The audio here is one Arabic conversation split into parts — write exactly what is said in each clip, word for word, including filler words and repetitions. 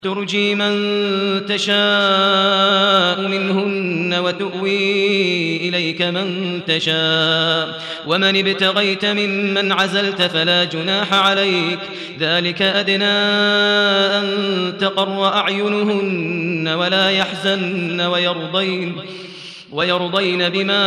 ترجي من تشاء منهن وتؤوي إليك من تشاء ومن ابتغيت ممن عزلت فلا جناح عليك ذلك أدنى أن تقر أعينهن ولا يحزن ويرضين ويرضين بما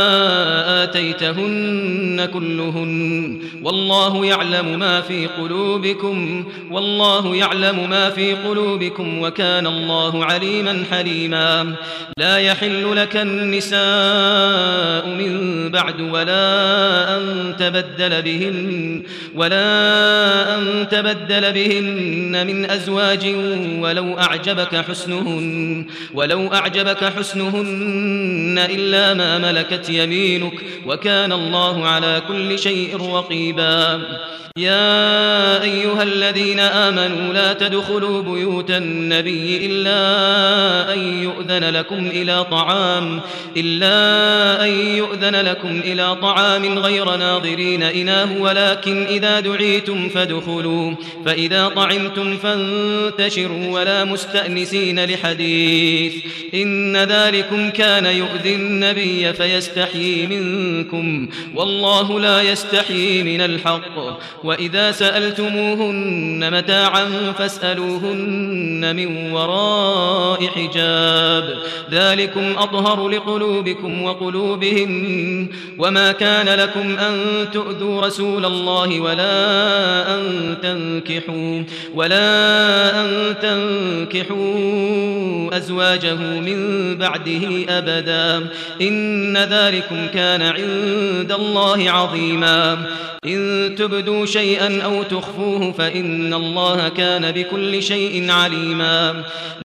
آتيتهن كلهن والله يعلم ما في قلوبكم والله يعلم ما في قلوبكم وكان الله عليما حليما لا يحل لك النساء من بعد ولا أن تبدل بهن ولا أن تبدل بهن من أزواج ولو أعجبك حسنهن ولو أعجبك حسنهن إلا ما ملكت يمينك وكان الله على كل شيء رقيبا يا أيها الذين آمنوا لا تدخلوا بيوت النبي إلا أن يؤذن لكم إلى طعام إلا أن يؤذن لكم إلى طعام غير ناظرين إناه ولكن إذا دعيتم فادخلوا فإذا طعمتم فانتشروا ولا مستأنسين لحديث إن ذلكم كان يؤذي النبي فيستحيي منكم والله لا يستحيي من الحق وإذا سألتموهن متاعا فاسألوهن من وراء حجاب ذلكم أطهر لقلوبكم وقلوبهم وما كان لكم أن تؤذوا رسول الله ولا أن تنكحوا ولا أن تنكحوا أزواجه من بعده أبدا إن ذلكم كان عند الله عظيما إن تبدوا شيئا أو تخفوه فإن الله كان بكل شيء عليما